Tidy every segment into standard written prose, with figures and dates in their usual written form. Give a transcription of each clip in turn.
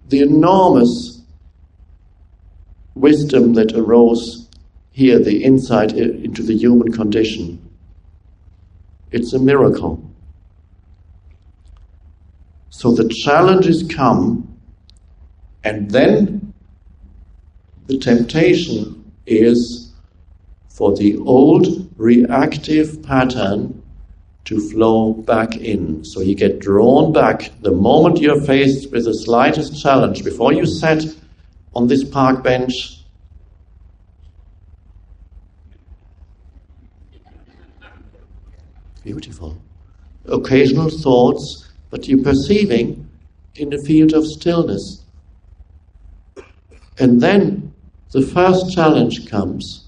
the enormous wisdom that arose here, the insight into the human condition. It's a miracle. So the challenges come, and then the temptation is for the old reactive pattern to flow back in. So you get drawn back the moment you're faced with the slightest challenge. Before you sat on this park bench, beautiful, occasional thoughts, but you're perceiving in a field of stillness. And then the first challenge comes.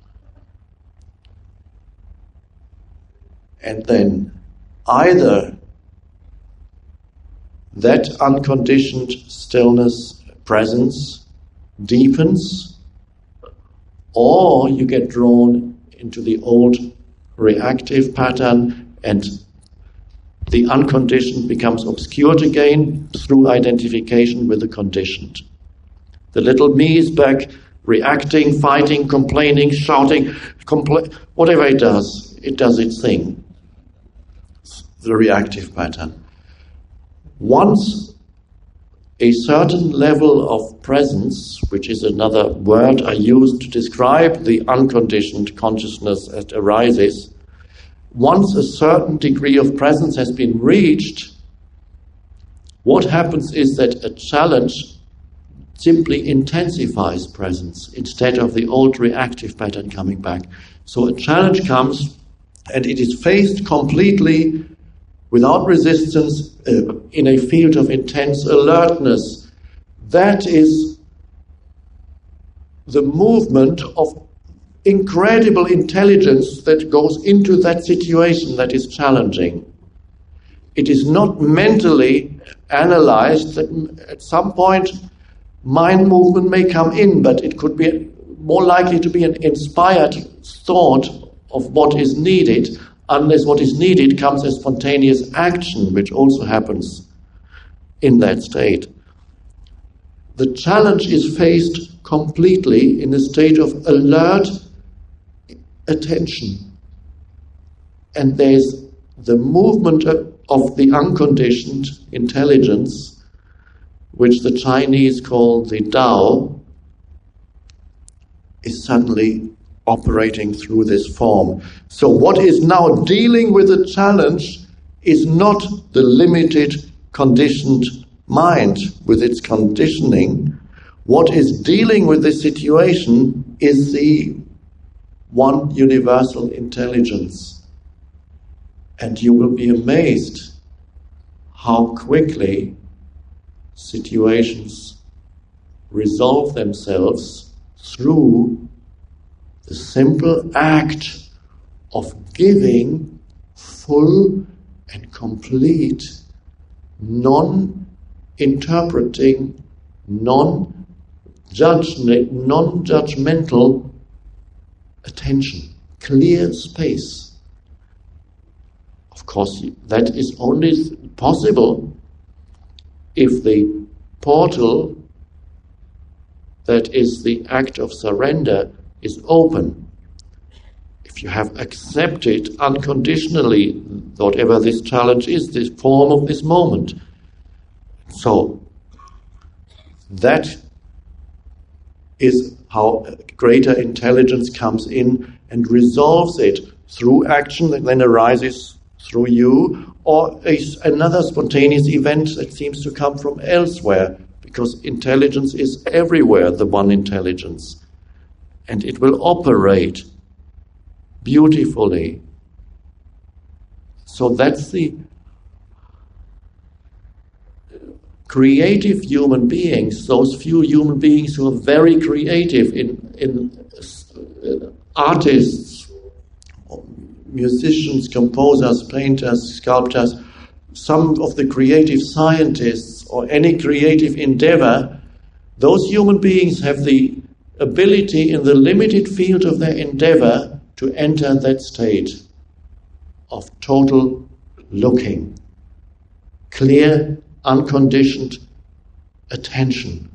And then either that unconditioned stillness, presence, deepens, or you get drawn into the old reactive pattern and the unconditioned becomes obscured again through identification with the conditioned. The little me is back, reacting, fighting, complaining, shouting, whatever it does its thing. The reactive pattern. Once a certain level of presence, which is another word I use to describe the unconditioned consciousness that arises, once a certain degree of presence has been reached, what happens is that a challenge simply intensifies presence instead of the old reactive pattern coming back. So a challenge comes and it is faced completely without resistance in a field of intense alertness. That is the movement of incredible intelligence that goes into that situation that is challenging. It is not mentally analyzed. That at some point mind movement may come in, but it could be more likely to be an inspired thought of what is needed, unless what is needed comes as spontaneous action, which also happens in that state. The challenge is faced completely in a state of alert attention. And there's the movement of the unconditioned intelligence, which the Chinese call the Tao, is suddenly operating through this form. So what is now dealing with the challenge is not the limited, conditioned mind with its conditioning. What is dealing with this situation is the one universal intelligence. And you will be amazed how quickly situations resolve themselves through the simple act of giving full and complete, non-interpreting, non-judgmental attention, clear space. Of course, that is only possible if the portal that is the act of surrender is open. If you have accepted unconditionally whatever this challenge is, this form of this moment. So that is how greater intelligence comes in and resolves it through action that then arises through you, or another spontaneous event that seems to come from elsewhere, because intelligence is everywhere, the one intelligence. And it will operate beautifully. So that's the creative human beings, those few human beings who are very creative in artists, musicians, composers, painters, sculptors, some of the creative scientists, or any creative endeavor. Those human beings have the ability in the limited field of their endeavor to enter that state of total looking, clear, unconditioned attention